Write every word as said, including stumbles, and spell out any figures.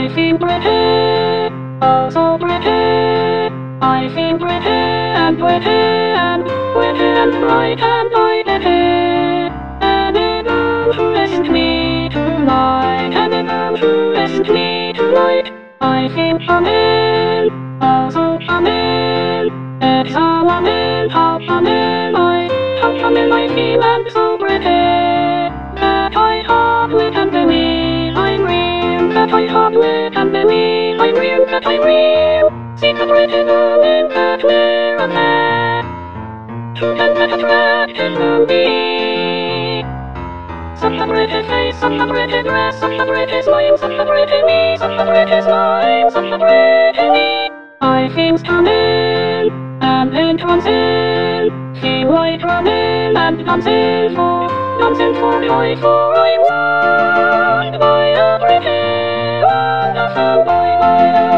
I feel pretty, oh so pretty. I feel pretty and pretty and pretty and bright and bright and pretty. Any girl who listens to me tonight, any girl who listens to me tonight, I feel charming, oh so charming. It's how I'm in, how I'm in, I, how I'm in, I feel and so pretty. That I hardly can believe I'm real, that I hardly can believe I'm real, that I'm real. See the pretty girl in that mirror there, who can get attracted to me? Such a pretty face, such a pretty dress, such a pretty smile, such a pretty me, such a pretty smile, such a pretty me. I feel stunning and entrancing, feel like running and dancing for, dancing for joy, for I want by a pretty, wonderful boy, by a